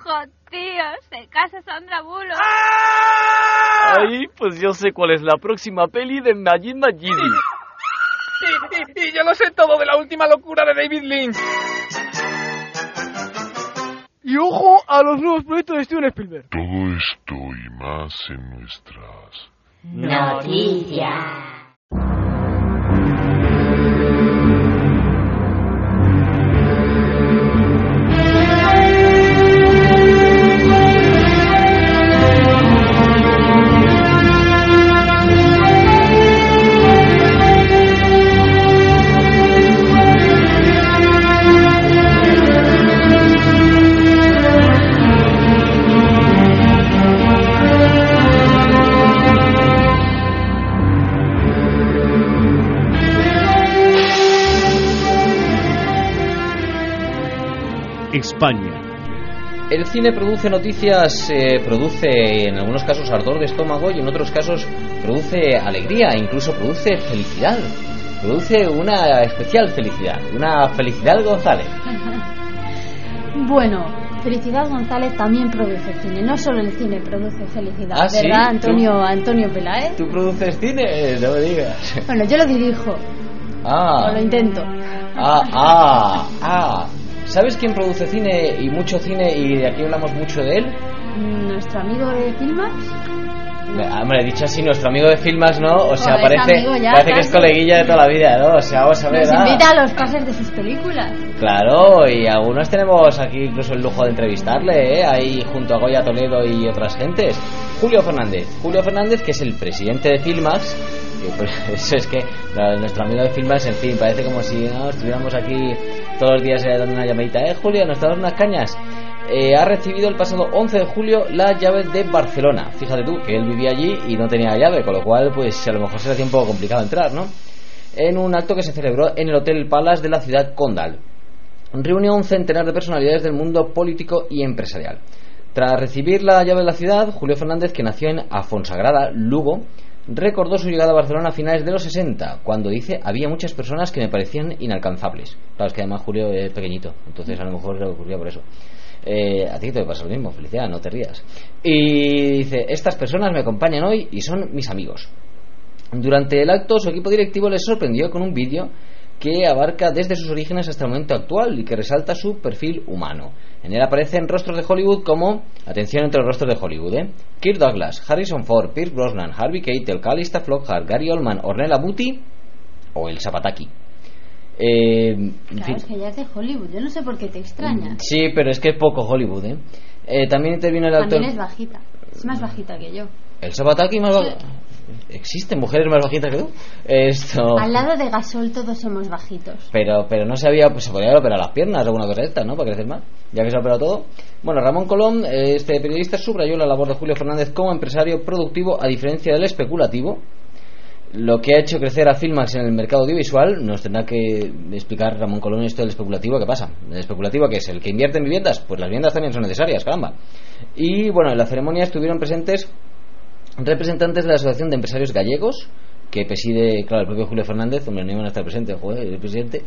hijo, tío, se casa Sandra Bullock. Ay, pues yo sé cuál es la próxima peli de Majid Majidi. Y yo lo sé todo de la última locura de David Lynch. Y ojo a los nuevos proyectos de Steven Spielberg. Todo esto y más en nuestras noticias. España. El cine produce noticias, produce en algunos casos ardor de estómago y en otros casos produce alegría, incluso produce felicidad. Produce una especial felicidad, una Felicidad González. Bueno, Felicidad González también produce cine, no solo el cine produce felicidad, ¿verdad, ¿sí? Antonio Peláez? ¿Tú produces cine? No me digas. Bueno, yo lo dirijo. O lo intento. ¿Sabes quién produce cine y mucho cine y de aquí hablamos mucho de él? ¿Nuestro amigo de Filmax? Hombre, dicho así, nuestro amigo de Filmax, ¿no? O sea, parece que es coleguilla de toda la vida, ¿no? O sea, vamos a ver. Nos invita a los pases de sus películas. Claro, y algunos tenemos aquí incluso el lujo de entrevistarle, ¿eh? Ahí junto a Goya Toledo y otras gentes. Julio Fernández, que es el presidente de Filmax. Pues eso es que nuestro amigo de Filmax, en fin, parece como si no estuviéramos aquí todos los días dando una llamadita. Julio, ¿nos damos unas cañas? Ha recibido el pasado 11 de julio la llave de Barcelona. Fíjate tú, que él vivía allí y no tenía llave, con lo cual pues a lo mejor se le hacía un poco complicado entrar, ¿no? En un acto que se celebró en el Hotel Palace de la ciudad condal. Reunió un centenar de personalidades del mundo político y empresarial. Tras recibir la llave de la ciudad, Julio Fernández, que nació en Afonsagrada, Lugo, recordó su llegada a Barcelona a finales de los 60, cuando dice había muchas personas que me parecían inalcanzables. Claro, es que además Julio es pequeñito, entonces a lo mejor le ocurría por eso. A ti te pasa lo mismo, Felicidad, no te rías. Y dice, estas personas me acompañan hoy y son mis amigos. Durante el acto su equipo directivo les sorprendió con un vídeo que abarca desde sus orígenes hasta el momento actual y que resalta su perfil humano. En él aparecen rostros de Hollywood como, atención entre los rostros de Hollywood, Kirk Douglas, Harrison Ford, Pierce Brosnan, Harvey Keitel, Calista Flockhart, Gary Oldman, Ornella Muti o el Zapataki. Claro, es que ya es de Hollywood, yo no sé por qué te extraña. Sí, pero es que es poco Hollywood, también intervino el actor. También es bajita, es más bajita que yo. ¿El Zapataki más bajita? ¿Existen mujeres más bajitas que tú? Al lado de Gasol todos somos bajitos. Pero no sabía, pues se podría operar las piernas o alguna cosa de esta, ¿no? Para crecer más, ya que se ha operado todo. Bueno, Ramón Colón, este periodista, subrayó la labor de Julio Fernández como empresario productivo a diferencia del especulativo. Lo que ha hecho crecer a Filmax en el mercado audiovisual. Nos tendrá que explicar Ramón Colón esto del especulativo. ¿Qué pasa? ¿El especulativo qué es? ¿El que invierte en viviendas? Pues las viviendas también son necesarias, caramba. Y bueno, en la ceremonia estuvieron presentes representantes de la Asociación de Empresarios Gallegos, que preside, claro, el propio Julio Fernández. Hombre, no iban a estar presentes, joder, el presidente.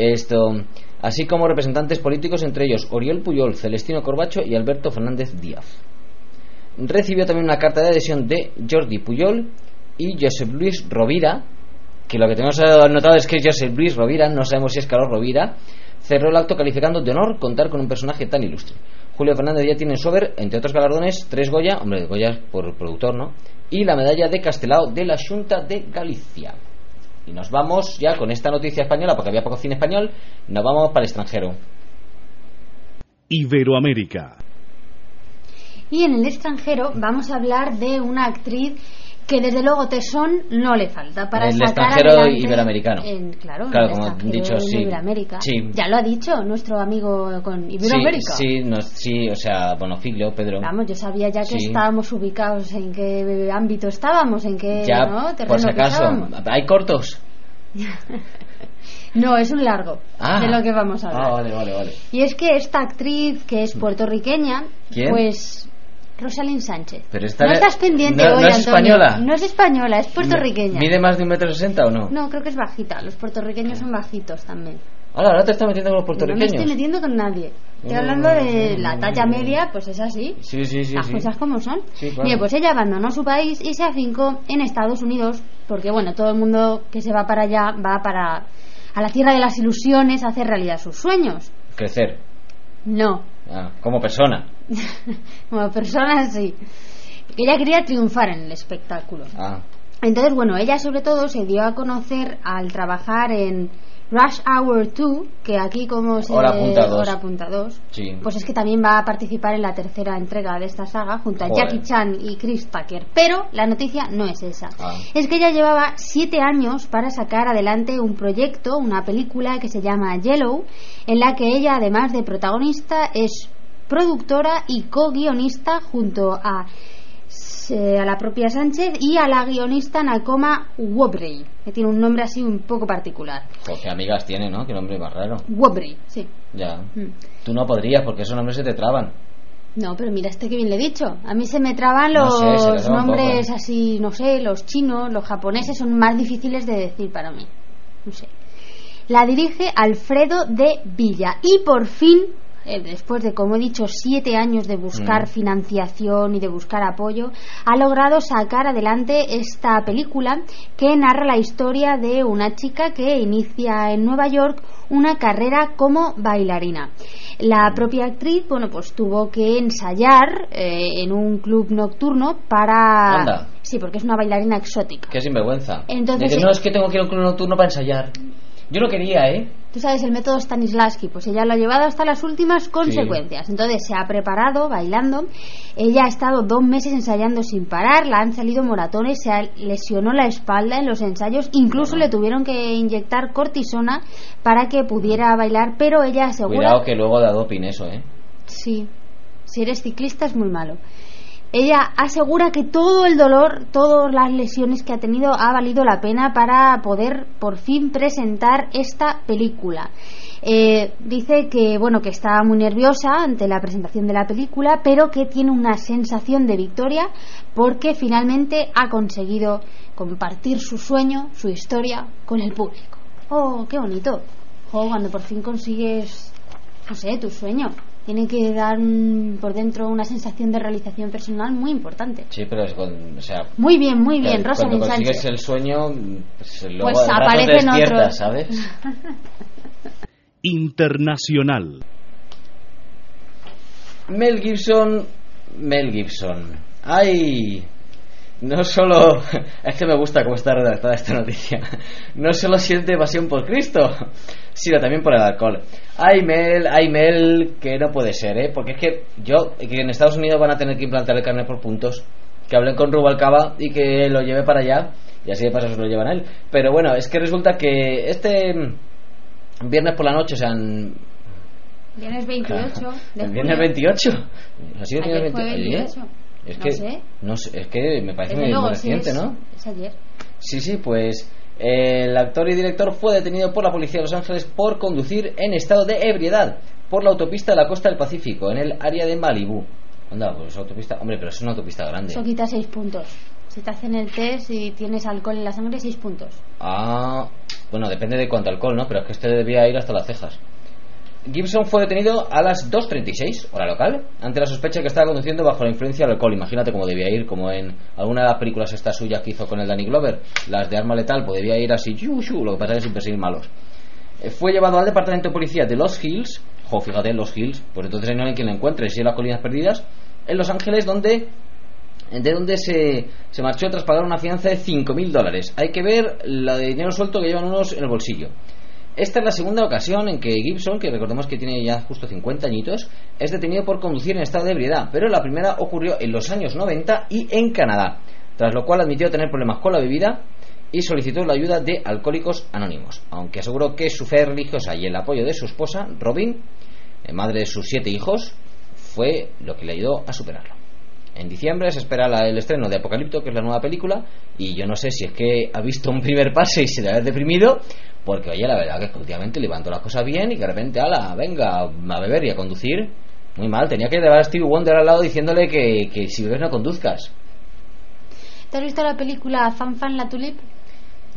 Así como representantes políticos, entre ellos Oriol Puyol, Celestino Corbacho y Alberto Fernández Díaz. Recibió también una carta de adhesión de Jordi Puyol y Josep Luis Rovira, que lo que tenemos notado es que Josep Luis Rovira, no sabemos si es Carlos Rovira, cerró el acto calificando de honor contar con un personaje tan ilustre. Julio Fernández ya tiene en su haber, entre otros galardones, 3 Goya, hombre, Goya por productor, ¿no? Y la medalla de Castelao de la Xunta de Galicia. Y nos vamos ya con esta noticia española, porque había poco cine español, nos vamos para el extranjero. Iberoamérica. Y en el extranjero vamos a hablar de una actriz que desde luego tesón no le falta para el sacar extranjero adelante iberoamericano. Claro, como han dicho, sí. Iberoamérica. Sí. Ya lo ha dicho nuestro amigo con Iberoamérica. Sí, o sea, bueno, Figlio, Pedro. Vamos, yo sabía ya que estábamos ubicados, en qué ámbito estábamos, en qué terreno por si acaso, ¿hay cortos? No, es un largo de lo que vamos a hablar. Vale. Y es que esta actriz, que es puertorriqueña, ¿quién? Pues Rosalind Sánchez. Pero no estás pendiente hoy, ¿no es Antonio? española? No es española, es puertorriqueña. ¿Mide más de 1,60 m o no? No, creo que es bajita. Los puertorriqueños son bajitos también. Ahora te estás metiendo con los No me puertorriqueños. estoy metiendo con nadie. Estoy hablando de la talla media, pues es así. Sí. Las cosas como son. Sí, claro. Bien, pues ella abandonó su país y se afincó en Estados Unidos, porque bueno, todo el mundo que se va para allá va a la tierra de las ilusiones a hacer realidad sus sueños. Crecer. No. Como persona. Como persona, sí. Que ella quería triunfar en el espectáculo. Entonces, bueno, ella sobre todo se dio a conocer al trabajar en Rush Hour 2, que aquí como se... Hora punta 2. Sí. Pues es que también va a participar en la tercera entrega de esta saga junto a Jackie Chan y Chris Tucker. Pero la noticia no es esa. Es que ella llevaba 7 años para sacar adelante un proyecto, una película que se llama Yellow, en la que ella, además de protagonista, es productora y co-guionista junto a la propia Sánchez y a la guionista Nakoma Wobrey, que tiene un nombre así un poco particular. Qué amigas tiene, ¿no? Qué nombre más raro. Wobrey, sí. Ya. Tú no podrías, porque esos nombres se te traban. No, pero mira que bien le he dicho. A mí se me traban los nombres así, no sé, los chinos, los japoneses son más difíciles de decir para mí. No sé. La dirige Alfredo de Villa y por fin, después de, como he dicho, 7 años de buscar financiación y de buscar apoyo, ha logrado sacar adelante esta película que narra la historia de una chica que inicia en Nueva York una carrera como bailarina. La propia actriz, bueno, pues tuvo que ensayar en un club nocturno para... Anda. Sí, porque es una bailarina exótica. Qué sinvergüenza. Entonces, no, es que tengo que ir a un club nocturno para ensayar. Yo no quería, Tú sabes, el método Stanislavski, pues ella lo ha llevado hasta las últimas consecuencias. Sí. Entonces se ha preparado bailando. Ella ha estado 2 meses ensayando sin parar, le han salido moratones, se lesionó la espalda en los ensayos, incluso le tuvieron que inyectar cortisona para que pudiera bailar, pero ella asegura... Cuidado que luego da doping eso, Sí, si eres ciclista es muy malo. Ella asegura que todo el dolor, todas las lesiones que ha tenido ha valido la pena para poder por fin presentar esta película. Dice que bueno, que está muy nerviosa ante la presentación de la película, pero que tiene una sensación de victoria porque finalmente ha conseguido compartir su sueño, su historia con el público. ¡Oh, qué bonito! Cuando por fin consigues, no sé, tu sueño. Tiene que dar por dentro una sensación de realización personal muy importante. Sí, pero muy bien, Rosa cuando Sánchez. consigues el sueño, luego pues aparecen otros, ¿sabes? Internacional. Mel Gibson. ¡Ay! No solo... Es que me gusta cómo está redactada esta noticia. No solo siente pasión por Cristo, sino también por el alcohol. Ay Mel, que no puede ser, porque es que en Estados Unidos van a tener que implantar el carnet por puntos. Que hablen con Rubalcaba y que lo lleve para allá, y así de paso se lo llevan a él. Pero bueno, es que resulta que este viernes por la noche, Viernes 28 ¿El viernes 28? ¿Ha sido ayer viernes 28? No sé, es que me parece muy reciente, ¿no? Es ayer. Sí, pues el actor y director fue detenido por la policía de Los Ángeles por conducir en estado de ebriedad por la autopista de la costa del Pacífico, en el área de Malibú. Anda, pues autopista, hombre, pero es una autopista grande. Eso quita 6 puntos. Si te hacen el test y tienes alcohol en la sangre, 6 puntos. Bueno, depende de cuánto alcohol, ¿no? Pero es que este debía ir hasta las cejas. Gibson fue detenido a las 2:36, hora local, ante la sospecha de que estaba conduciendo bajo la influencia del alcohol. Imagínate cómo debía ir, como en alguna de las películas estas suyas que hizo con el Danny Glover, las de Arma Letal, pues debía ir así, lo que pasa es que sin perseguir malos. Fue llevado al departamento de policía de Los Hills, fíjate, Los Hills, pues entonces no hay quien la encuentre, si en las Colinas Perdidas, en Los Ángeles, donde se marchó tras pagar una fianza de $5,000. Hay que ver la de dinero suelto que llevan unos en el bolsillo. Esta es la segunda ocasión en que Gibson, que recordemos que tiene ya justo 50 añitos, es detenido por conducir en estado de ebriedad, pero la primera ocurrió en los años 90 y en Canadá, tras lo cual admitió tener problemas con la bebida y solicitó la ayuda de Alcohólicos Anónimos, aunque aseguró que su fe religiosa y el apoyo de su esposa, Robin, madre de sus 7 hijos, fue lo que le ayudó a superarlo. En diciembre se espera el estreno de Apocalipto, que es la nueva película, y yo no sé si es que ha visto un primer pase y se debe haber deprimido, porque oye, la verdad que es que últimamente levantó las cosas bien y que de repente, venga a beber y a conducir, muy mal. Tenía que llevar a Stevie Wonder al lado diciéndole que si bebes no conduzcas. ¿Te has visto la película Fan Fan la Tulip?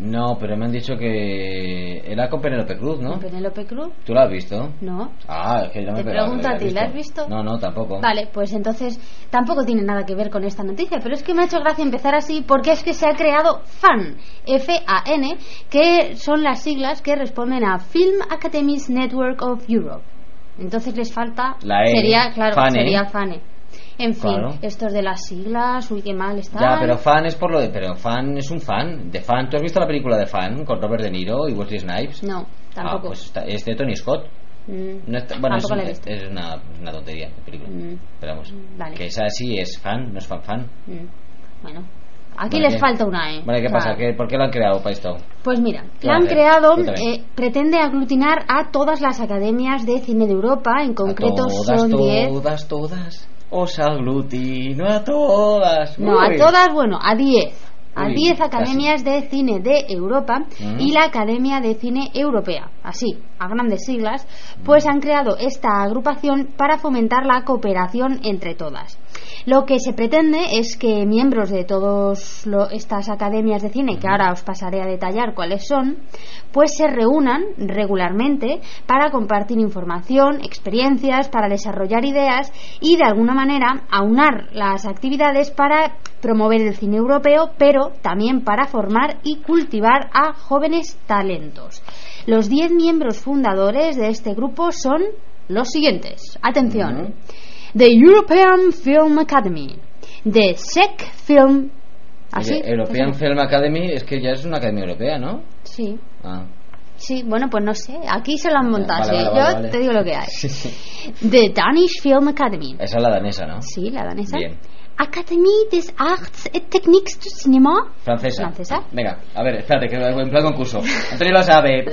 No, pero me han dicho que era con Penélope Cruz, ¿no? ¿Con Penélope Cruz? ¿Tú la has visto? No. Ah, es que ya me Te pregunto a ti, ¿la has visto? No, tampoco. Vale, pues entonces tampoco tiene nada que ver con esta noticia, pero es que me ha hecho gracia empezar así porque es que se ha creado FAN, F-A-N, que son las siglas que responden a Film Academies Network of Europe. Entonces les falta... La E, sería, claro, FANE. sería FANE. En fin, Claro. estos de las siglas, uy, qué mal están. Ya, pero fan es por lo de... Pero fan es un fan. De fan, ¿tú has visto la película de Fan con Robert De Niro y Wesley Snipes? No, tampoco. Ah, pues es de Tony Scott. No está, bueno, Tampoco la he visto. es una tontería de película. Pero vamos, vale. que esa sí es fan, no es fan. Bueno, aquí Vale, les ¿qué? falta una E. Vale, ¿qué O sea, pasa? ¿Por qué lo han creado para esto? Pues mira, ¿Qué la van a han hacer? creado, Cuéntame. pretende aglutinar a todas las academias de cine de Europa, en concreto son 10. Todas. Os aglutino a todas. No, Uy. a todas, bueno, a 10. A Uy, 10 academias de cine de Europa y la Academia de Cine Europea, así, a grandes siglas, pues han creado esta agrupación para fomentar la cooperación entre todas. Lo que se pretende es que miembros de todas estas academias de cine, que ahora os pasaré a detallar cuáles son, pues se reúnan regularmente para compartir información, experiencias, para desarrollar ideas y de alguna manera aunar las actividades para promover el cine europeo, pero también para formar y cultivar a jóvenes talentos. Los 10 miembros fundadores de este grupo son los siguientes. Atención. The European Film Academy, the SEC Film... ¿Así? Oye, European Film Academy es que ya es una academia europea, ¿no? Sí. Ah. Sí, bueno, pues no sé. Aquí se lo han montado. Vale, ¿sí? vale, Yo vale. te digo lo que hay. Sí, sí. The Danish Film Academy. Esa es la danesa, ¿no? Sí, la danesa. Bien. Académie des Arts et Techniques du Cinéma. Francesa. Venga, a ver, espérate, que en plan concurso. Antonio lo sabe.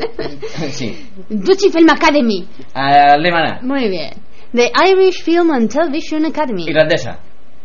Sí. Deutsche Film Academy. Alemana. Muy bien. The Irish Film and Television Academy. Irlandesa.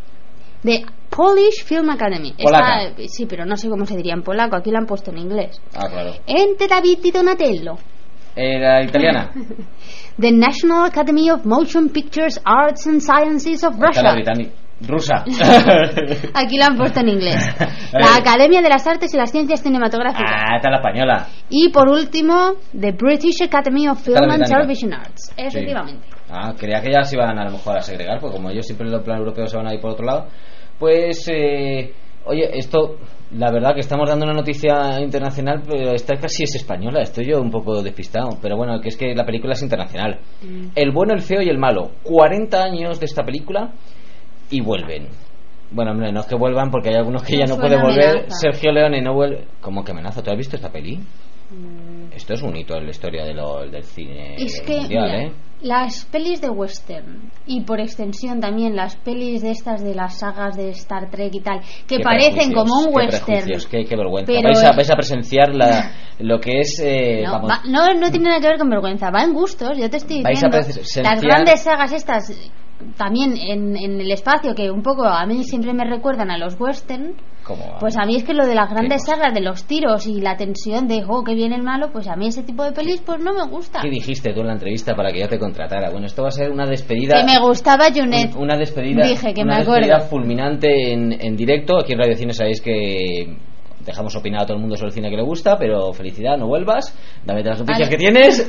The Polish Film Academy. Polaca. Sí, pero no sé cómo se diría en polaco. Aquí la han puesto en inglés. Ah, claro. Ente David Di Donatello. La italiana. The National Academy of Motion Pictures Arts and Sciences of Está Russia. la británica. Rusa. Aquí la han puesto en inglés. La Academia de las Artes y las Ciencias Cinematográficas. Ah, está la española. Y por último, the British Academy of Film la and británica. Television Arts. Efectivamente. Ah, creía que ya se iban a lo mejor a segregar, porque como ellos siempre en el plan europeo se van a ir por otro lado. Pues, oye, esto, la verdad que estamos dando una noticia internacional, pero esta casi es española. Estoy yo un poco despistado, pero bueno, que es que la película es internacional. El bueno, el feo y el malo. 40 años de esta película y vuelven. Bueno, hombre, no es que vuelvan porque hay algunos que ya no pueden volver. Amenaza. Sergio Leone no vuelve. ¿Cómo que amenaza? ¿Tú has visto esta peli? Esto es un hito en la historia del cine Es que, mundial, mira, las pelis de western y por extensión también las pelis de estas de las sagas de Star Trek y tal, que Qué parecen prejuicios, como un qué western. prejuicios, qué vergüenza. Pero Vais a presenciar lo que es... No, vamos, no tiene nada que ver con vergüenza, va en gustos. Yo te estoy Vais a diciendo, presenciar- las grandes sagas estas también en el espacio, que un poco a mí siempre me recuerdan a los western. ¿cómo va? Pues a mí es que lo de las grandes cosa? sagas, de los tiros y la tensión de que viene el malo, pues a mí ese tipo de pelis pues no me gusta. ¿Qué dijiste tú en la entrevista para que yo te contratara? Bueno, esto va a ser una despedida... Que me gustaba Junet. Una despedida... Dije que una me acuerdo. despedida fulminante en directo. Aquí en Radio Cine sabéis que dejamos opinar a todo el mundo sobre el cine que le gusta, pero felicidad, no vuelvas, dame las noticias que tienes.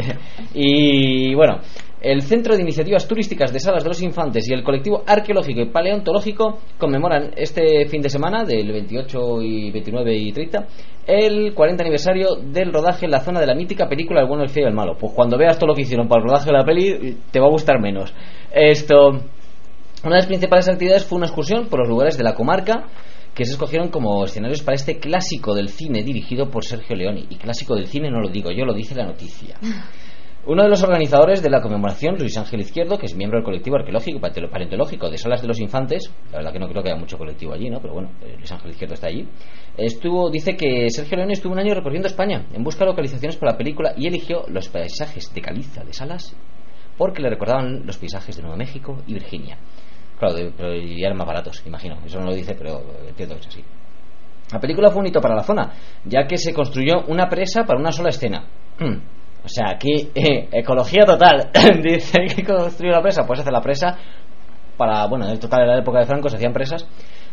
Y bueno, el Centro de Iniciativas Turísticas de Salas de los Infantes y el Colectivo Arqueológico y Paleontológico conmemoran este fin de semana del 28 y 29 y 30 el 40 aniversario del rodaje en la zona de la mítica película El bueno, el feo y el malo. Pues cuando veas todo lo que hicieron para el rodaje de la peli te va a gustar menos. Una de las principales actividades fue una excursión por los lugares de la comarca que se escogieron como escenarios para este clásico del cine dirigido por Sergio Leone. Y clásico del cine no lo digo yo, lo dice la noticia. Uno de los organizadores de la conmemoración, Luis Ángel Izquierdo, que es miembro del colectivo arqueológico y paleontológico de Salas de los Infantes, la verdad que no creo que haya mucho colectivo allí, ¿no? Pero bueno, Luis Ángel Izquierdo está allí. Dice que Sergio Leone estuvo un año recorriendo España en busca de localizaciones para la película y eligió los paisajes de Caliza de Salas porque le recordaban los paisajes de Nuevo México y Virginia. Claro, pero y eran más baratos, imagino. Eso no lo dice, pero entiendo que es así. La película fue un hito para la zona, ya que se construyó una presa para una sola escena. O sea, aquí ecología total. Dice que construyó la presa, pues hace la presa para, bueno, en total en la época de Franco se hacían presas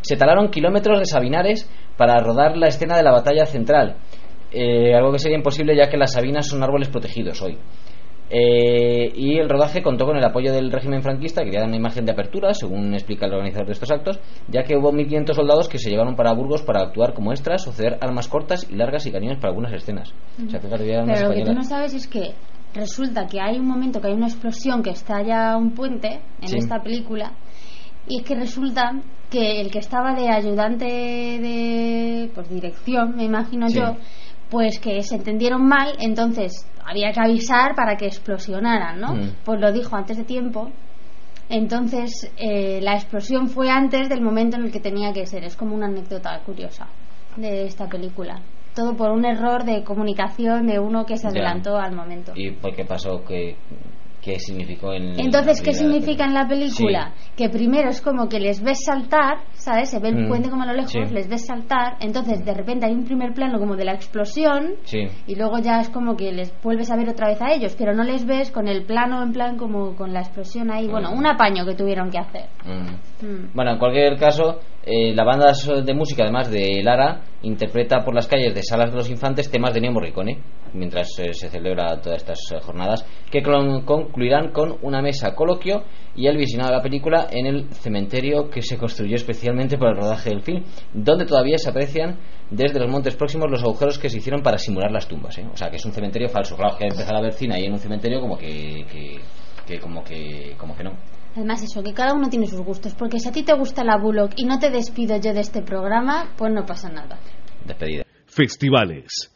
Se talaron kilómetros de sabinares para rodar la escena de la batalla central, algo que sería imposible ya que las sabinas son árboles protegidos hoy. Y el rodaje contó con el apoyo del régimen franquista, que quería dar una imagen de apertura, según explica el organizador de estos actos, ya que hubo 1.500 soldados que se llevaron para Burgos para actuar como extras o ceder armas cortas y largas y cañones para algunas escenas. O sea, fíjate, pero lo que tú no sabes es que resulta que hay un momento que hay una explosión que estalla un puente en esta película, y es que resulta que el que estaba de ayudante de dirección, me imagino yo, pues que se entendieron mal, entonces había que avisar para que explosionaran, ¿no? Pues lo dijo antes de tiempo. Entonces la explosión fue antes del momento en el que tenía que ser. Es como una anécdota curiosa de esta película. Todo por un error de comunicación de uno que se adelantó al momento. ¿Y por qué pasó? ¿Qué significó en Entonces, ¿qué significa en la película? Que primero es como que les ves saltar, ¿sabes? Se ve el puente como a lo lejos, les ves saltar, entonces de repente hay un primer plano como de la explosión, y luego ya es como que les vuelves a ver otra vez a ellos, pero no les ves con el plano en plan como con la explosión ahí, bueno, un apaño que tuvieron que hacer. Bueno, en cualquier caso, la banda de música, además de Lara, interpreta por las calles de Salas de los Infantes temas de Ennio Morricone mientras se celebra todas estas jornadas, que concluirán con una mesa coloquio y el visionado de la película en el cementerio que se construyó especialmente para el rodaje del film, donde todavía se aprecian desde los montes próximos los agujeros que se hicieron para simular las tumbas, O sea, que es un cementerio falso. Claro, que empezar a ver cine ahí en un cementerio como que no. Además eso, que cada uno tiene sus gustos, porque si a ti te gusta la Bullock y no te despido yo de este programa, pues no pasa nada. Despedida. Festivales.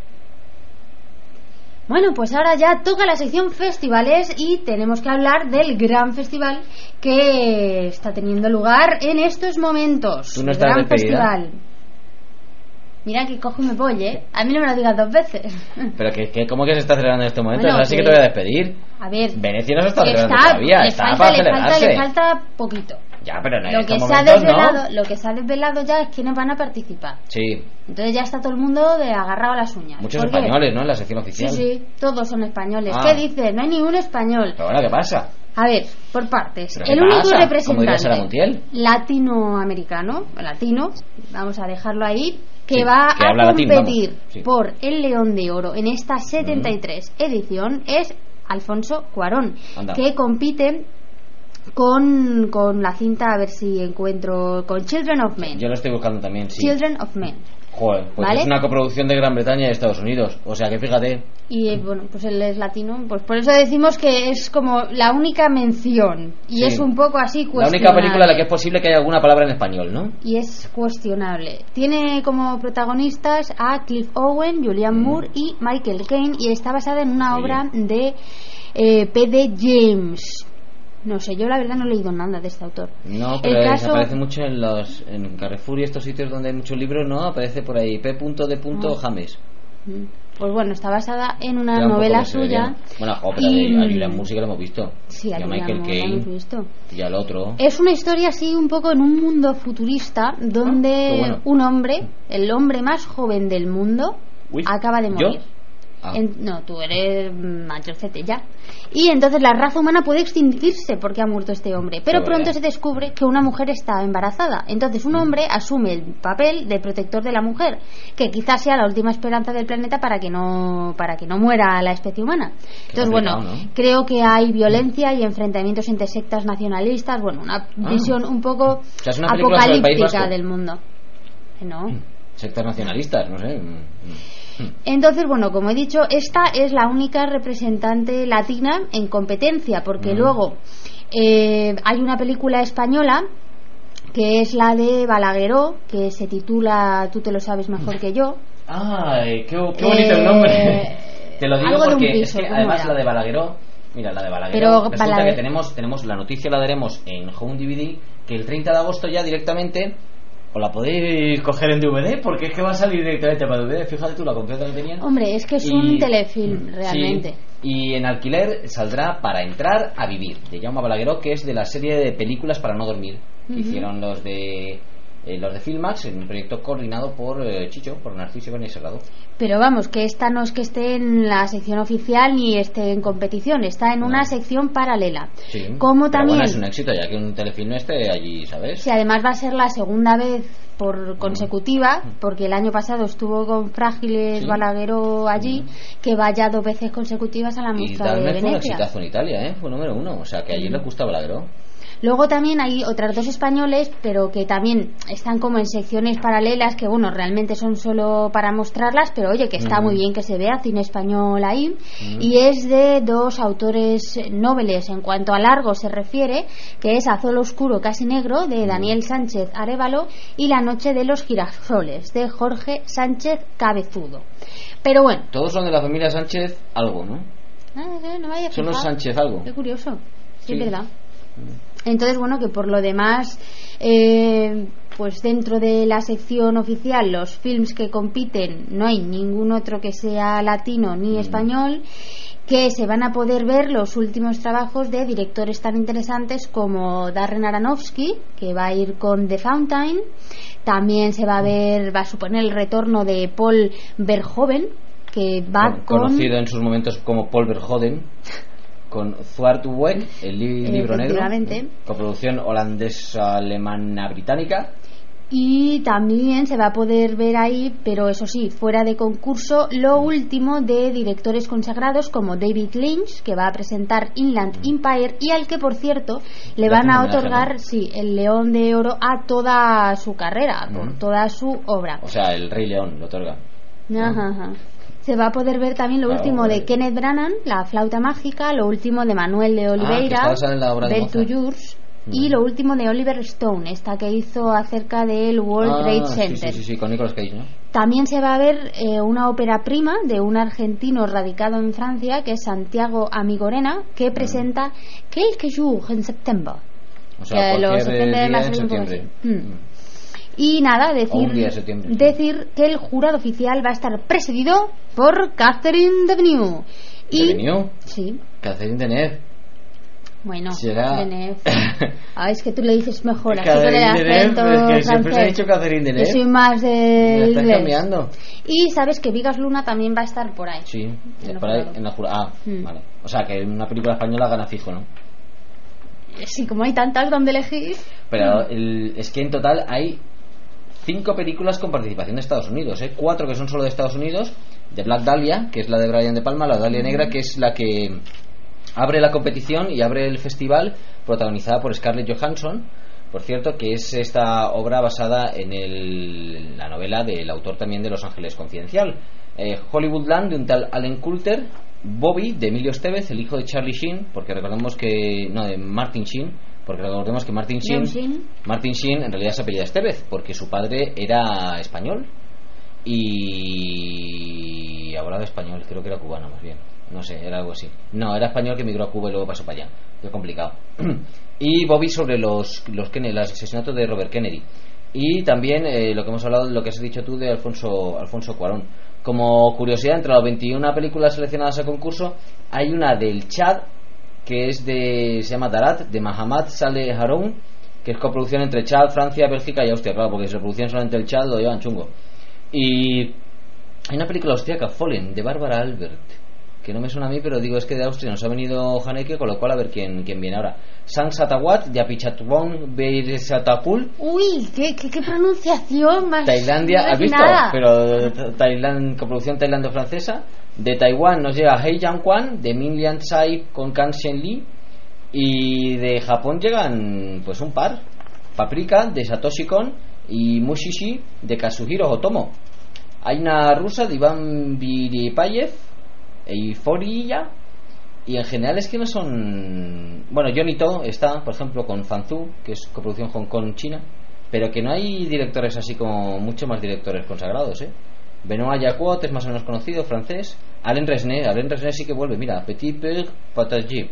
Bueno, pues ahora ya toca la sección festivales y tenemos que hablar del gran festival que está teniendo lugar en estos momentos. ¿Tú no el estás gran despedida? Festival. Mira que cojo y me voy, A mí no me lo digas 2 veces. Pero ¿cómo que se está celebrando en este momento? Bueno, Ahora sí que te voy a despedir. A ver, Venecia no se está celebrando todavía. Está para celebrarse. Le falta poquito. Ya, pero no en Lo estos que se ha momentos, desvelado, ¿no? lo que se ha desvelado ya es quiénes van a participar. Sí. Entonces ya está todo el mundo agarrado a las uñas. Muchos ¿Por qué? españoles, ¿no? En la sección oficial. Sí, todos son españoles. Ah. ¿Qué dices? No hay ningún español. Pero bueno, ¿qué pasa? A ver, por partes. ¿Pero qué El único pasa? ¿Cómo diría representante Sara Montiel? latino, vamos a dejarlo ahí, que Sí, va que a habla latín, competir vamos. Sí. por el León de Oro en esta 73 edición es Alfonso Cuarón, Anda. que compite con la cinta, a ver si encuentro, con Children of Men. Yo lo estoy buscando también, sí. Children of Men. Joder, pues ¿Vale? es una coproducción de Gran Bretaña y Estados Unidos. O sea que fíjate. Y bueno, pues él es latino, pues por eso decimos que es como la única mención. Y Sí. es un poco así La cuestionable. única película en la que es posible que haya alguna palabra en español, ¿no? Y es cuestionable. Tiene como protagonistas a Cliff Owen, Julianne Moore y Michael Caine, y está basada en una obra de P.D. James. No sé, yo la verdad no he leído nada de este autor. No, pero El caso- aparece mucho en Carrefour y estos sitios donde hay muchos libros, ¿no? Aparece por ahí P.D. James. Pues bueno, está basada en una Queda un poco novela de severiano. suya. Bueno, pero y- a Julianne Moore sí que lo hemos visto. Sí, y a Julianne Michael Moore la hemos Caine visto. y al otro. Es una historia así un poco en un mundo futurista donde qué bueno. un hombre, el hombre más joven del mundo, Uy, acaba de ¿yo? morir. Ah. No, tú eres mayorcete ya. Y entonces la raza humana puede extinguirse porque ha muerto este hombre. Pero Qué pronto bueno. se descubre que una mujer está embarazada. Entonces un hombre asume el papel de protector de la mujer, que quizás sea la última esperanza del planeta para que no muera la especie humana. Entonces bueno, complicado, ¿no? creo que hay violencia y enfrentamientos entre sectas nacionalistas. Bueno, una visión un poco sea, es una película sobre el País apocalíptica Vasco. del mundo. No. Sectas nacionalistas, no sé. Entonces, bueno, como he dicho, esta es la única representante latina en competencia, porque luego hay una película española que es la de Balagueró, que se titula Tú te lo sabes mejor que yo. Ay, qué bonito el nombre. Te lo digo algo de un porque piso, es que ¿cómo además era? la de Balagueró, mira, la de Balagueró, Pero resulta que tenemos la noticia, la daremos en Home DVD, que el 30 de agosto ya directamente os la podéis coger en DVD, porque es que va a salir directamente para DVD. Fíjate tú la completa que tenían. Hombre, es que es un telefilm, realmente. Sí, y en alquiler saldrá Para entrar a vivir, de Jaume Balagueró, que es de la serie de películas para no dormir que hicieron los de los de Filmax, en un proyecto coordinado por Chicho, por Narciso Ibáñez Serrado. Pero vamos, que esta no es que esté en la sección oficial ni esté en competición, está en una sección paralela. Sí, como pero también bueno, es un éxito, ya que un telefilm no esté allí, ¿sabes? Si además va a ser la segunda vez por consecutiva, porque el año pasado estuvo con Frágiles Balagueró allí, que vaya 2 veces consecutivas a la muestra de Venecia. Y fue un Venecia. exitazo en Italia, fue número 1, o sea que allí le gusta Balagueró. Luego también hay otras 2 españoles, pero que también están como en secciones paralelas, que bueno, realmente son solo para mostrarlas, pero oye, que está muy bien que se vea cine español ahí. Y es de 2 autores noveles en cuanto a largo se refiere, que es Azul Oscuro Casi Negro, de Daniel Sánchez Arévalo, y La Noche de los Girasoles, de Jorge Sánchez Cabezudo. Pero bueno, todos son de la familia Sánchez algo, ¿no? No vaya a Son los fijar. Sánchez algo. Qué curioso, sí, Sí. es verdad. Entonces, bueno, que por lo demás, pues dentro de la sección oficial, los films que compiten, no hay ningún otro que sea latino ni español, que se van a poder ver los últimos trabajos de directores tan interesantes como Darren Aronofsky, que va a ir con The Fountain. También se va a ver, va a suponer el retorno de Paul Verhoeven, que va conocido en sus momentos como Paul Verhoeven, con Zwartweg, el libro negro, coproducción holandesa-alemana-británica. Y también se va a poder ver ahí, pero eso sí, fuera de concurso, lo último de directores consagrados como David Lynch, que va a presentar Inland Empire, y al que, por cierto, le van a otorgar el León de Oro a toda su carrera, por toda su obra. O sea, el Rey León lo otorga. Ajá. Se va a poder ver también lo último de Kenneth Branagh, La Flauta Mágica, lo último de Manuel de Oliveira, Bell to Yours, y lo último de Oliver Stone, esta que hizo acerca del World Trade Center. Sí, con Nicolas Cage, ¿no? También se va a ver una ópera prima de un argentino radicado en Francia, que es Santiago Amigorena, que presenta Quelques jours en septiembre. O sea, cualquier día en septiembre. Y nada, decir que el jurado oficial va a estar presidido por Catherine Deneuve. ¿Deneuve? Sí. Catherine Deneuve. Bueno, será... Deneuve. Es que tú le dices mejor así con el acento francés. Siempre se ha dicho Catherine Deneuve. Yo soy más de me estás inglés. cambiando. Y sabes que Vigas Luna también va a estar por ahí. Sí, por ahí en la jurada. Vale. O sea, que una película española gana fijo, ¿no? Sí, como hay tantas donde elegir. Pero es que en total hay 5 películas con participación de Estados Unidos, 4 que son solo de Estados Unidos, de Black Dahlia, que es la de Brian De Palma, la Dahlia Negra, que es la que abre la competición y abre el festival, protagonizada por Scarlett Johansson, por cierto, que es esta obra basada en la novela del autor también de Los Ángeles Confidencial. Hollywoodland, de un tal Allen Coulter. Bobby, de Emilio Estevez, el hijo de Charlie Sheen, porque recordemos que... no, de Martin Sheen, porque recordemos que Martin Sheen en realidad se apellida Estevez, porque su padre era español y hablaba español, creo que era cubano más bien, no sé, era algo así. No, era español que emigró a Cuba y luego pasó para allá, qué complicado. Y Bobby sobre los asesinatos de Robert Kennedy. Y también lo que hemos hablado, lo que has dicho tú de Alfonso Cuarón. Como curiosidad, entre las 21 películas seleccionadas a concurso hay una del Chad, que es se llama Darat, de Mahamad Saleh Haroun, que es coproducción entre Chad, Francia, Bélgica y Austria, claro, porque si la producción solamente el Chad lo llevan chungo. Y hay una película austríaca, Fallen, de Bárbara Albert, que no me suena a mí, pero digo, es que de Austria nos ha venido Haneke, con lo cual a ver quién viene ahora. Sang Satawat, de Apichatpong Beiresatapul. Uy, qué pronunciación más Tailandia, ¿has visto? Pero coproducción tailandés-francesa. De Taiwán nos llega Hei Yang Kwan, de Min Lian Tsai con Kang Shen Lee. Y de Japón llegan pues un par, Paprika, de Satoshi Kon, y Mushishi, de Kazuhiro Otomo. Hay una rusa de Iván Viripayev, Euforia. Y en general es que no son... Bueno, Johnny To está, por ejemplo, con Fanzu, que es coproducción Hong Kong-China, pero que no hay directores así como mucho más directores consagrados, Benoît Jacquot es más o menos conocido, francés. Alain Resnais sí que vuelve, mira, Petit Peur Patagie.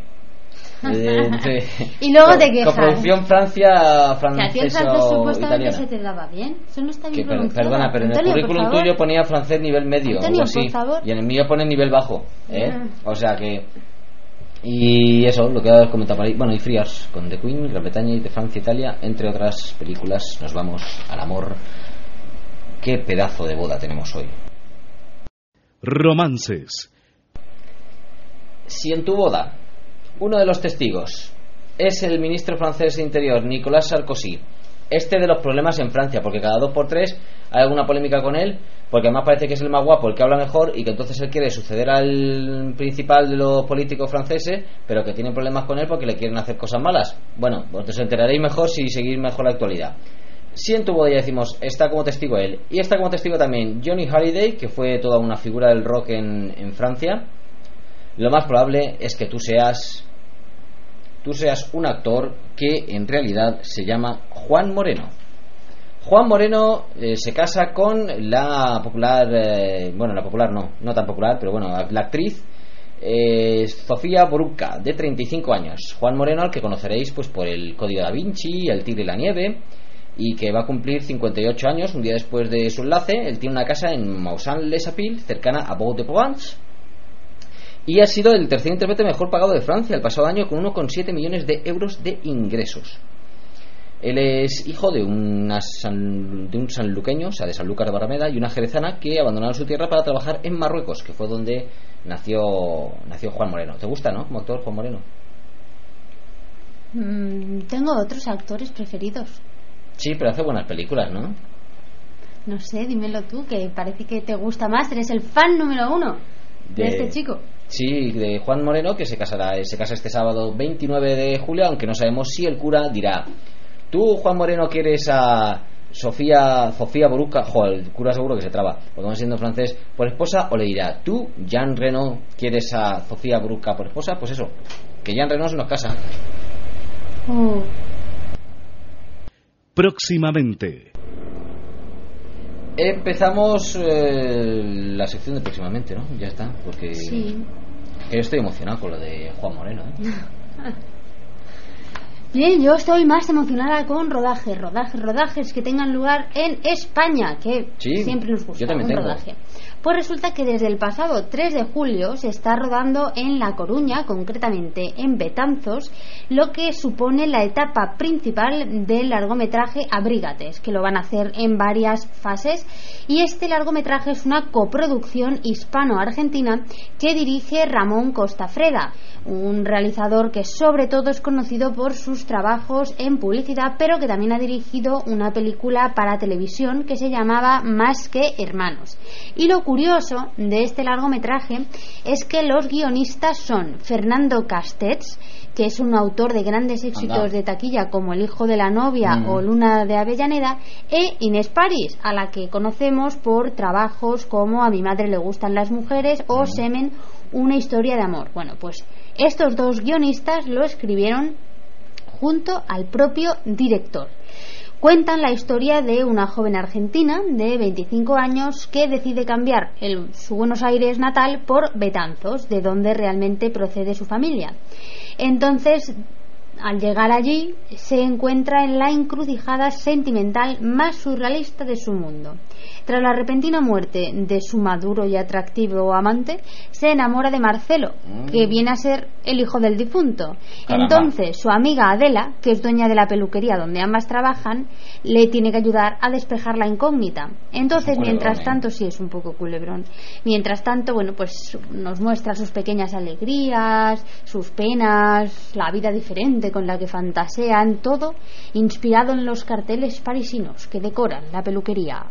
Y luego te quejas. Coproducción francesa supuestamente italiana. se te daba bien. Eso no está bien pronunciado. Perdona, pero en el currículum tuyo ponía francés nivel medio, Antonio, algo así, por favor. y en el mío pone nivel bajo, O sea que Y eso, lo que has comentado por ahí. Bueno, y Friars, con The Queen, Gran Bretaña y de Francia, Italia, entre otras películas. Nos vamos al amor. Qué pedazo de boda tenemos hoy. Romances. Si en tu boda uno de los testigos es el ministro francés de Interior, Nicolas Sarkozy, de los problemas en Francia, porque cada 2x3 hay alguna polémica con él, porque además parece que es el más guapo, el que habla mejor, y que entonces él quiere suceder al principal de los políticos franceses, pero que tienen problemas con él porque le quieren hacer cosas malas. Bueno, pues os enteraréis mejor si seguís mejor la actualidad. Si en tu boda ya decimos, está como testigo él, y está como testigo también Johnny Hallyday, que fue toda una figura del rock en Francia, lo más probable es que tú seas un actor que en realidad se llama Juan Moreno. Juan Moreno se casa con la popular, no tan popular, pero bueno, la actriz Sofía Boruca, de 35 años. Juan Moreno, al que conoceréis pues por el Código Da Vinci, El Tigre y la Nieve, y que va a cumplir 58 años un día después de su enlace. Él tiene una casa en Maussan-les-Apils, cercana a Vaux-de-Provence, y ha sido el tercer intérprete mejor pagado de Francia el pasado año, con 1,7 millones de euros de ingresos. Él es hijo de un sanluqueño, o sea, de Sanlúcar de Barrameda, y una jerezana que abandonaron su tierra para trabajar en Marruecos, que fue donde nació Juan Moreno. ¿Te gusta, no, como actor, Juan Moreno? Tengo otros actores preferidos. Sí, pero hace buenas películas, ¿no? No sé, dímelo tú, que parece que te gusta más. Eres el fan número 1 de este chico. Sí, de Juan Moreno, que se casa este sábado 29 de julio, aunque no sabemos si el cura dirá: tú, Juan Moreno, quieres a Sofía Boruca. Joder, el cura seguro que se traba, porque va siendo francés, por esposa, o le dirá: tú, Jean Reno, quieres a Sofía Boruca por esposa. Pues eso, que Jean Reno se nos casa. Próximamente. Empezamos la sección de próximamente, ¿no? Ya está, porque sí. Yo estoy emocionado con lo de Juan Moreno, ¿eh? Bien, yo estoy más emocionada con rodajes que tengan lugar en España, que sí, siempre nos gusta yo también un tengo. rodaje. Pues resulta que desde el pasado 3 de julio se está rodando en La Coruña, concretamente en Betanzos, lo que supone la etapa principal del largometraje Abrígates, que lo van a hacer en varias fases, y este largometraje es una coproducción hispano-argentina que dirige Ramón Costafreda, un realizador que sobre todo es conocido por sus trabajos en publicidad, pero que también ha dirigido una película para televisión que se llamaba Más que Hermanos. Y lo curioso de este largometraje es que los guionistas son Fernando Castets, que es un autor de grandes éxitos de taquilla como El hijo de la novia o Luna de Avellaneda, e Inés París, a la que conocemos por trabajos como A mi madre le gustan las mujeres o Semen, una historia de amor. Bueno, pues estos dos guionistas lo escribieron junto al propio director. Cuentan la historia de una joven argentina de 25 años que decide cambiar su Buenos Aires natal por Betanzos, de donde realmente procede su familia. Entonces, al llegar allí, se encuentra en la encrucijada sentimental más surrealista de su mundo. Tras la repentina muerte de su maduro y atractivo amante, se enamora de Marcelo, que viene a ser el hijo del difunto. Caramba. Entonces, su amiga Adela, que es dueña de la peluquería donde ambas trabajan, le tiene que ayudar a despejar la incógnita. Entonces, mientras tanto, sí, es un poco culebrón. Mientras tanto, bueno, pues nos muestra sus pequeñas alegrías, sus penas, la vida diferente con la que fantasean, todo inspirado en los carteles parisinos que decoran la peluquería.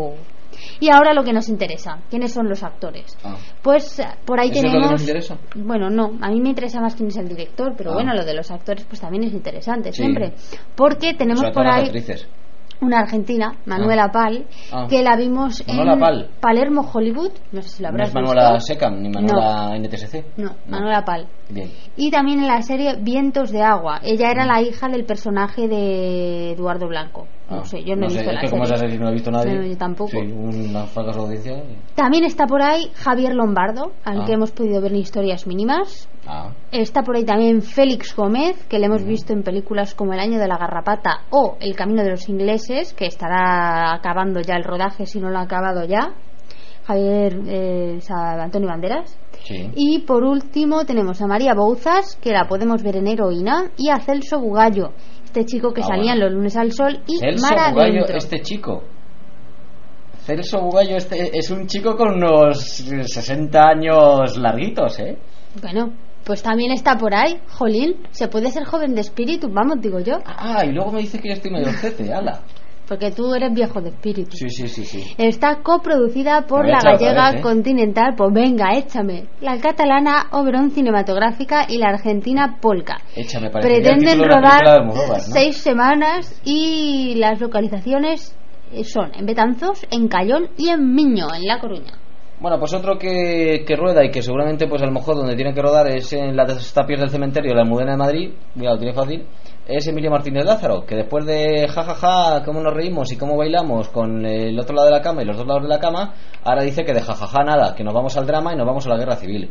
Y ahora lo que nos interesa, ¿quiénes son los actores? Pues por ahí tenemos... ¿Eso es lo que nos interesa? Bueno, no, a mí me interesa más quién es el director, pero bueno, lo de los actores pues también es interesante, sí, siempre, porque tenemos por ahí una argentina, Manuela Pal, que la vimos en Palermo Hollywood, no sé si la habrás visto. ¿No es Manuela Secam ni Manuela NTSC? No, Manuela Pal. Bien. Y también en la serie Vientos de Agua. Ella era la hija del personaje de Eduardo Blanco. No sé, yo no he visto la serie. Como esa serie no la ha visto nadie. No, yo tampoco. Sí, una fracaso de audiencia. También está por ahí Javier Lombardo, al que hemos podido ver en Historias Mínimas. Está por ahí también Félix Gómez, que le hemos visto en películas como El año de la garrapata o El camino de los ingleses, que estará acabando ya el rodaje si no lo ha acabado ya. Antonio Banderas. Sí. Y por último tenemos a María Bouzas, que la podemos ver en Heroína, y a Celso Bugallo, este chico que salía en Los lunes al sol, y Celso Mar Bugallo, Adentro. este chico. Celso Bugallo es un chico con unos 60 años larguitos, ¿eh? Bueno, pues también está por ahí, jolín, se puede ser joven de espíritu, vamos, digo yo. Ah, y luego me dice que yo estoy medio cete, ala. Porque tú eres viejo de espíritu. Sí. Está coproducida por Me voy a la echar otra gallega vez, ¿eh? Continental, pues venga, échame, la catalana Oberón Cinematográfica y la argentina Polka. Échame, parece Pretenden el título de una rodar película de Almodóvar, ¿no? 6 semanas y las localizaciones son en Betanzos, en Cayón y en Miño, en La Coruña. Bueno, pues otro que rueda y que seguramente pues a lo mejor donde tiene que rodar es en las tapias del cementerio de la Almudena de Madrid, mira, lo tiene fácil, es Emilio Martínez Lázaro, que después de jajaja, cómo nos reímos y cómo bailamos con el otro lado de la cama y los dos lados de la cama, ahora dice que de jajaja nada, que nos vamos al drama y nos vamos a la guerra civil.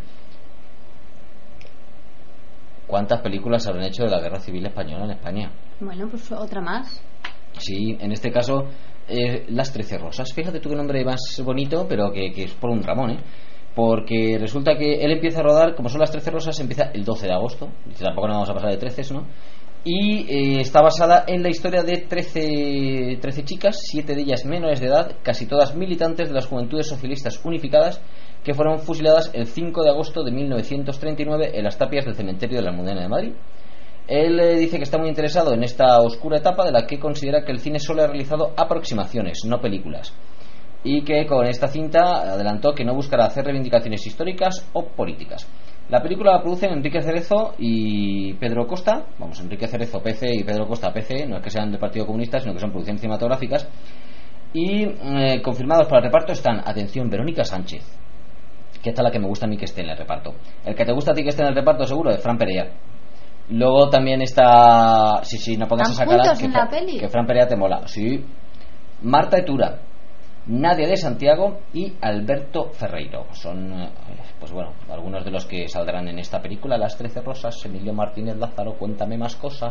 ¿Cuántas películas habrán hecho de la guerra civil española en España? Bueno, pues otra más. Sí, en este caso Las 13 Rosas. Fíjate tú qué nombre más bonito, pero que es por un Ramón, ¿eh? Porque resulta que él empieza a rodar, como son Las 13 Rosas, empieza el 12 de agosto. Dice, tampoco nos vamos a pasar de 13, ¿no? Y está basada en la historia de 13 chicas, 7 de ellas menores de edad, casi todas militantes de las Juventudes Socialistas Unificadas, que fueron fusiladas el 5 de agosto de 1939 en las tapias del cementerio de la Almudena de Madrid. Él dice que está muy interesado en esta oscura etapa de la que considera que el cine solo ha realizado aproximaciones, no películas, y que con esta cinta adelantó que no buscará hacer reivindicaciones históricas o políticas. La película la producen Enrique Cerezo y Pedro Costa, vamos, Enrique Cerezo PC y Pedro Costa PC, no es que sean del Partido Comunista, sino que son producciones cinematográficas, y confirmados para el reparto están, atención, Verónica Sánchez, que esta es la que me gusta a mí que esté en el reparto. El que te gusta a ti que esté en el reparto seguro es Fran Perea. Luego también está... Sí, no pongas esa cara que Fran Perea te mola. Sí. Marta Etura, Nadia de Santiago y Alberto Ferreiro. Son, pues bueno, algunos de los que saldrán en esta película. Las 13 Rosas, Emilio Martínez Lázaro, cuéntame más cosas.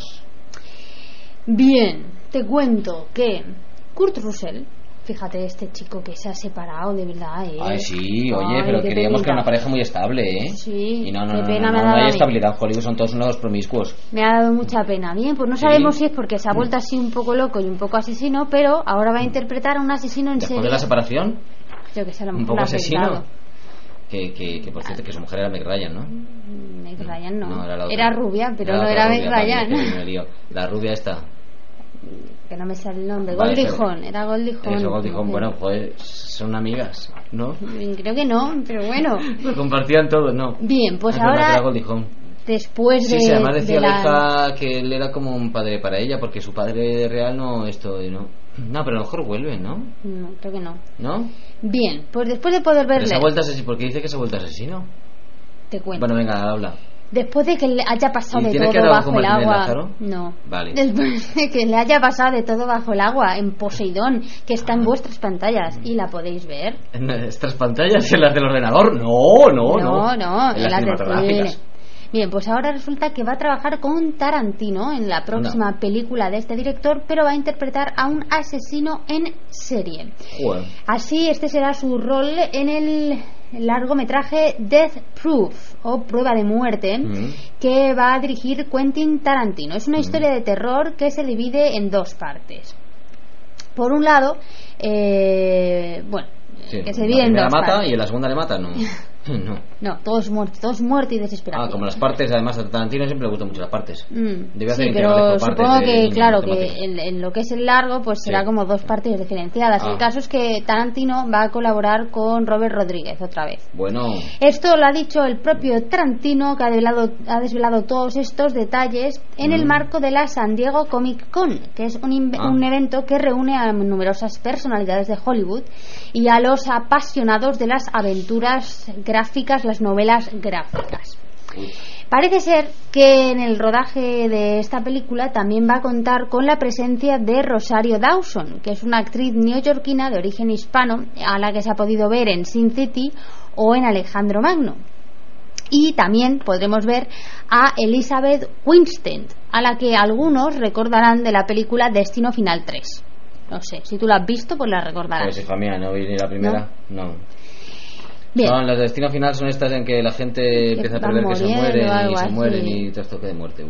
Bien, te cuento que Kurt Russell, fíjate, este chico que se ha separado de verdad, ¿eh? Ay, sí, oye, pero creíamos que era una pareja muy estable, ¿eh? Sí, y no qué pena me ha no dado hay a mí. estabilidad en Hollywood, son todos unos promiscuos. Me ha dado mucha pena. Bien, pues no sabemos si es porque se ha vuelto así un poco loco y un poco asesino, pero ahora va a interpretar a un asesino en serie. ¿Después de la separación? Yo que sé, a lo un mejor poco asesino. Que por cierto, que su mujer era Meg Ryan, ¿no? Meg Ryan no, era, la otra. era rubia, pero Era no la era otra Meg rubia, Ryan. que me lío. La rubia esta. Que no me sale el nombre. Vale, Goldie Hawn, era Goldie Hawn. Eso, Goldie Hawn, bueno, pues son amigas, ¿no? Creo que no, pero bueno. Lo compartían todo, ¿no? Bien, pues es ahora Goldie Hawn. Después de... Sí, además decía de la hija que él era como un padre para ella, porque su padre real no, no, pero a lo mejor vuelve, ¿no? No, creo que no. ¿No? Bien, pues después de poder verle... ¿Se ha vuelto asesino? ¿Por qué dice que se ha vuelto asesino? Te cuento. Bueno, venga, habla. Después de que le haya pasado de tiene todo que hablar bajo con el Martínez agua... Lázaro? No. Vale. Después de que le haya pasado de todo bajo el agua en Poseidón, que está en vuestras pantallas y la podéis ver. ¿En nuestras pantallas? ¿En las del ordenador? No, en las cinematográficas. cine. Bien, pues ahora resulta que va a trabajar con Tarantino en la próxima película de este director, pero va a interpretar a un asesino en serie. Bueno. Así, este será su rol en el largometraje Death Proof o Prueba de Muerte, que va a dirigir Quentin Tarantino. Es una historia de terror que se divide en dos partes. Por un lado, bueno, sí, que se divide en dos partes. La primera mata partes. y en la segunda le mata, no. No, todos muertos y desesperados. Como las partes, además a Tarantino siempre le gustan mucho las partes. Debe hacer sí, pero supongo que, claro, que temática. en lo que es el largo, pues será como dos partes diferenciadas. El caso es que Tarantino va a colaborar con Robert Rodríguez otra vez. Bueno. Esto lo ha dicho el propio Tarantino, que ha desvelado todos estos detalles en el marco de la San Diego Comic Con, que es un evento que reúne a numerosas personalidades de Hollywood y a los apasionados de las aventuras gráficas, las novelas gráficas. Parece ser que en el rodaje de esta película también va a contar con la presencia de Rosario Dawson, que es una actriz neoyorquina de origen hispano a la que se ha podido ver en Sin City o en Alejandro Magno. Y también podremos ver a Elizabeth Winstead, a la que algunos recordarán de la película Destino Final 3. No sé, si tú la has visto, pues la recordarás. Pues hija mía, no vi ni la primera. No. Bien. Son las de Destino Final, son estas en que la gente empieza a perder que se mueren y se mueren así. y todo esto que de muerte.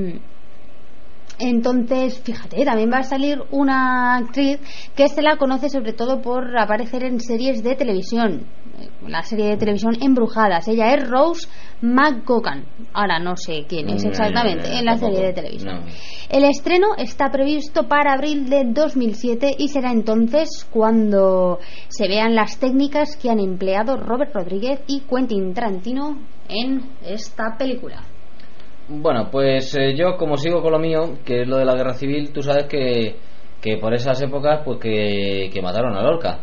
Entonces, fíjate, también va a salir una actriz que se la conoce sobre todo por aparecer en series de televisión, la serie de televisión Embrujadas. Ella es Rose McGowan. Ahora no sé quién es exactamente en la serie de televisión. El estreno está previsto para abril de 2007 y será entonces cuando se vean las técnicas que han empleado Robert Rodríguez y Quentin Tarantino en esta película. Bueno, pues yo como sigo con lo mío, que es lo de la guerra civil, tú sabes que por esas épocas pues que mataron a Lorca,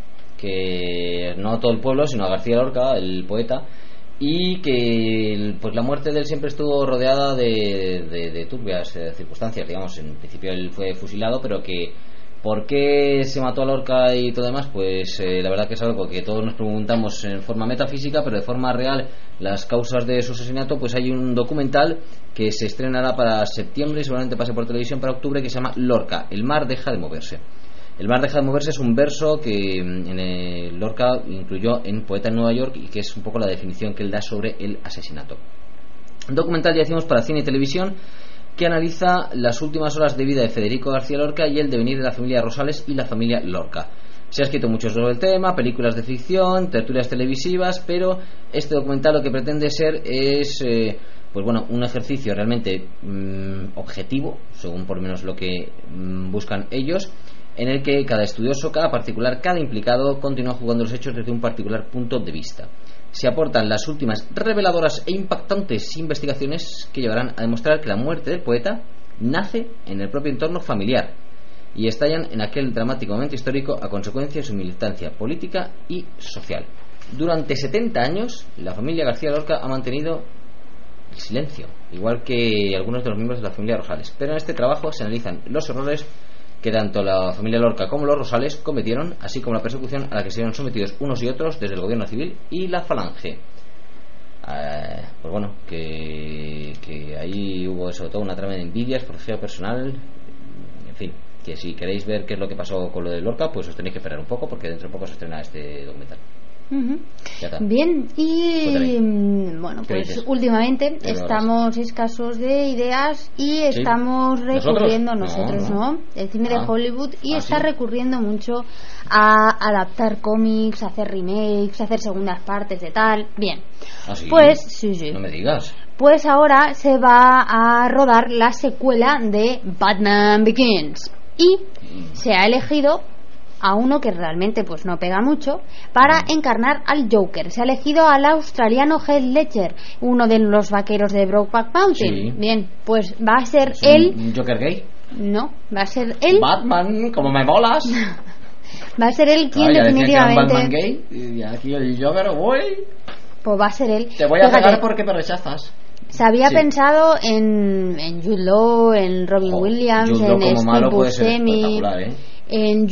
que no a todo el pueblo sino a García Lorca, el poeta, y que pues la muerte de él siempre estuvo rodeada de turbias circunstancias, digamos. En principio él fue fusilado, pero que ¿por qué se mató a Lorca y todo demás? Pues la verdad que es algo que todos nos preguntamos en forma metafísica, pero de forma real las causas de su asesinato. Pues hay un documental que se estrenará para septiembre y seguramente pase por televisión para octubre, que se llama Lorca, el mar deja de moverse. El mar deja de moverse es un verso que Lorca incluyó en Poeta en Nueva York y que es un poco la definición que él da sobre el asesinato. Un documental, ya decimos, para cine y televisión, que analiza las últimas horas de vida de Federico García Lorca y el devenir de la familia Rosales y la familia Lorca. Se ha escrito mucho sobre el tema, películas de ficción, tertulias televisivas, pero este documental lo que pretende ser es pues bueno, un ejercicio realmente objetivo, según por lo menos lo que buscan ellos, en el que cada estudioso, cada particular, cada implicado continúa jugando los hechos desde un particular punto de vista. Se aportan las últimas reveladoras e impactantes investigaciones que llevarán a demostrar que la muerte del poeta nace en el propio entorno familiar y estallan en aquel dramático momento histórico a consecuencia de su militancia política y social. Durante 70 años la familia García Lorca ha mantenido el silencio, igual que algunos de los miembros de la familia Rosales, pero en este trabajo se analizan los errores que tanto la familia Lorca como los Rosales cometieron, así como la persecución a la que se vieron sometidos unos y otros desde el gobierno civil y la Falange. Pues bueno, que ahí hubo sobre todo una trama de envidias, protección personal, en fin, que si queréis ver qué es lo que pasó con lo de Lorca, pues os tenéis que esperar un poco, porque dentro de poco se estrena este documental. Bien, y bueno, pues dices? últimamente estamos escasos de ideas y estamos recurriendo nosotros, ¿no? El cine de Hollywood y está recurriendo mucho a adaptar cómics, a hacer remakes, a hacer segundas partes de tal. Bien, ¿sí? Pues sí. No me digas. Pues ahora se va a rodar la secuela de Batman Begins y se ha elegido a uno que realmente pues no pega mucho para encarnar al Joker. Se ha elegido al australiano Heath Ledger, uno de los vaqueros de Brokeback Mountain. Sí. Bien, pues va a ser él. ¿Un Joker gay? No, va a ser él. Batman, como me molas. Va a ser él quien definitivamente. Ya decía que era un Batman gay y aquí el Joker, uy. Pues va a ser él. Te voy a pegar porque me rechazas. Se había pensado en Jude Law, en Robin Williams, en Steve Buscemi, en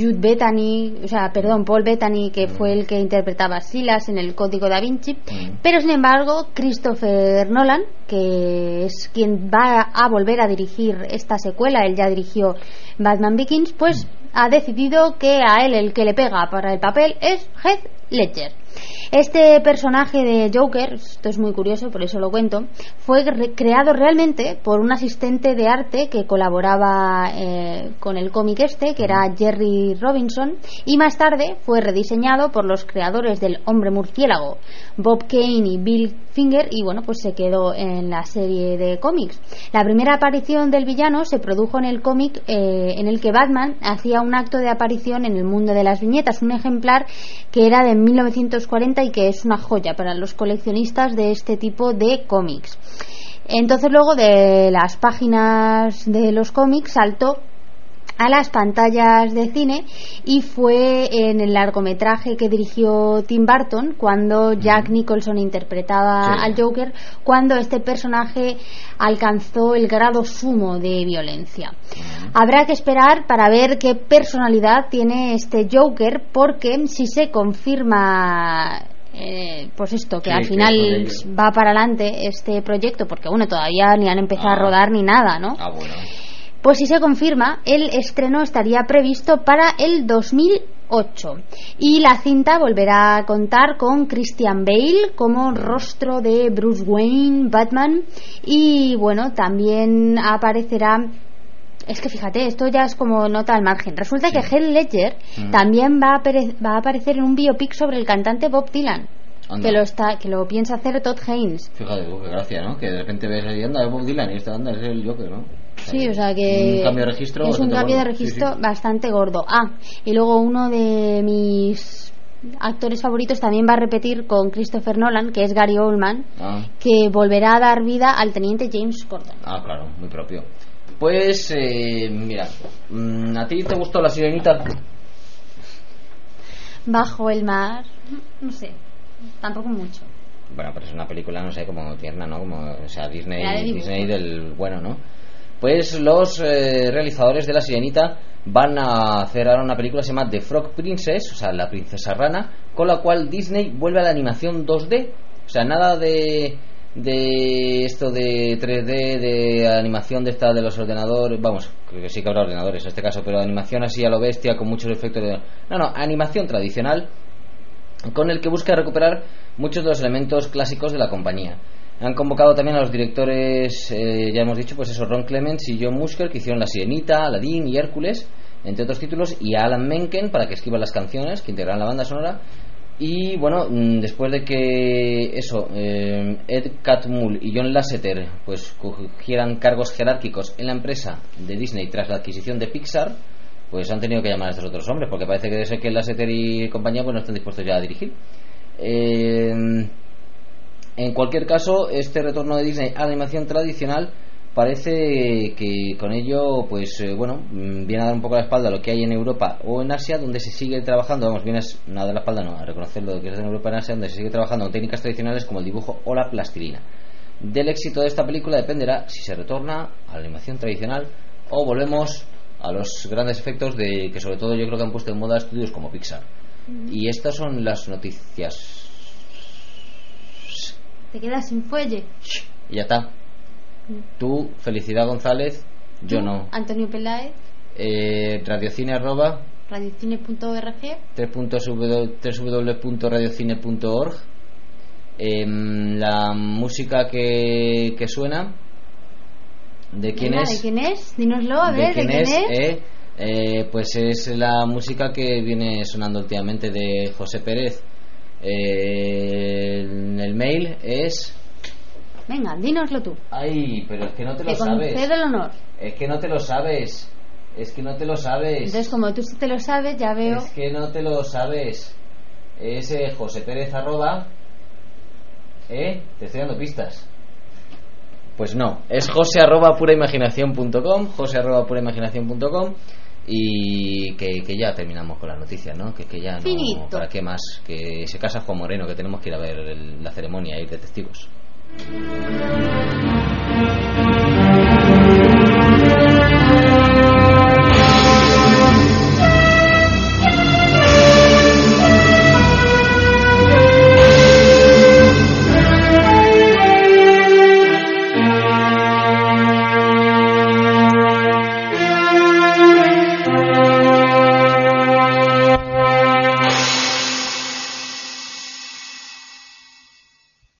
Paul Bettany, que fue el que interpretaba a Silas en el Código Da Vinci, pero sin embargo Christopher Nolan, que es quien va a volver a dirigir esta secuela, él ya dirigió Batman Begins, pues ha decidido que a él el que le pega para el papel es Heath Ledger. Este personaje de Joker, esto es muy curioso, por eso lo cuento, fue creado realmente por un asistente de arte que colaboraba con el cómic que era Jerry Robinson, y más tarde fue rediseñado por los creadores del Hombre Murciélago, Bob Kane y Bill Finger, y bueno, pues se quedó en la serie de cómics. La primera aparición del villano se produjo en el cómic en el que Batman hacía un acto de aparición en el mundo de las viñetas, un ejemplar que era de 1940 y que es una joya para los coleccionistas de este tipo de cómics. Entonces luego de las páginas de los cómics saltó a las pantallas de cine y fue en el largometraje que dirigió Tim Burton, cuando Jack Nicholson interpretaba al Joker, cuando este personaje alcanzó el grado sumo de violencia. Habrá que esperar para ver qué personalidad tiene este Joker, porque si se confirma pues esto, que al final va para adelante este proyecto, porque bueno, todavía ni han empezado a rodar ni nada, ¿no? Pues si se confirma, el estreno estaría previsto para el 2011. 2008. Y la cinta volverá a contar con Christian Bale como rostro de Bruce Wayne, Batman, y bueno, también aparecerá. Es que fíjate, esto ya es como nota al margen. Resulta que Heath Ledger también va a aparecer en un biopic sobre el cantante Bob Dylan. Que lo piensa hacer Todd Haynes. Fíjate, qué gracia, ¿no? Que de repente ves ahí, anda, es Bob Dylan y esta anda es el Joker, ¿no? Sí, o sea que un cambio de registro, es un cambio de registro bastante gordo. Y luego uno de mis actores favoritos también va a repetir con Christopher Nolan, que es Gary Oldman, que volverá a dar vida al teniente James Gordon. Claro, muy propio. Pues, mira, ¿a ti te gustó La Sirenita? Bajo el mar, no sé, tampoco mucho. Bueno, pero es una película, no sé, como tierna, ¿no? Como, o sea, Disney del bueno, ¿no? Pues los realizadores de La Sirenita van a hacer ahora una película que se llama The Frog Princess, o sea, la princesa rana, con la cual Disney vuelve a la animación 2D. O sea, nada de esto de 3D, de animación de esta de los ordenadores. Vamos, creo que sí que habrá ordenadores en este caso, pero animación así a lo bestia, con muchos efectos de... No, animación tradicional, con el que busca recuperar muchos de los elementos clásicos de la compañía. Han convocado también a los directores, ya hemos dicho, pues eso, Ron Clements y John Musker, que hicieron La Sirenita, Aladdin y Hércules, entre otros títulos, y a Alan Menken para que escriba las canciones que integrarán la banda sonora. Y bueno, después de que Ed Catmull y John Lasseter pues cogieran cargos jerárquicos en la empresa de Disney tras la adquisición de Pixar, pues han tenido que llamar a estos otros hombres, porque parece que debe ser que Lasseter y compañía pues no están dispuestos ya a dirigir. En cualquier caso, este retorno de Disney a la animación tradicional parece que con ello pues viene a dar un poco la espalda a lo que hay en Europa o en Asia, donde se sigue trabajando, viene a dar la espalda, a reconocer lo que es en Europa y en Asia, donde se sigue trabajando con técnicas tradicionales como el dibujo o la plastilina. Del éxito de esta película dependerá si se retorna a la animación tradicional o volvemos a los grandes efectos de que sobre todo yo creo que han puesto en moda estudios como Pixar. Y estas son las noticias. Te quedas sin fuelle. Y ya está. Tú, Felicidad González, yo no. Antonio Peláez. Radiocine radiocine.org www.radiocine.org. La música que suena, ¿de quién es? ¿De quién es? Dínoslo, a ver, ¿de quién es? Pues es la música que viene sonando últimamente de José Pérez. El mail es... Venga, dínoslo tú. Ay, pero es que no te lo sabes. Concede el honor. Es que no te lo sabes. Entonces, como tú sí te lo sabes, ya veo. Es que no te lo sabes. Es José Pérez @ te estoy dando pistas. Pues no, es José @puraimaginación.com, José @puraimaginación.com. Y que ya terminamos con las noticias, ¿no? Que ya no. Finito. ¿Para qué más? Que se casa Juan Moreno, que tenemos que ir a ver la ceremonia y de testigos.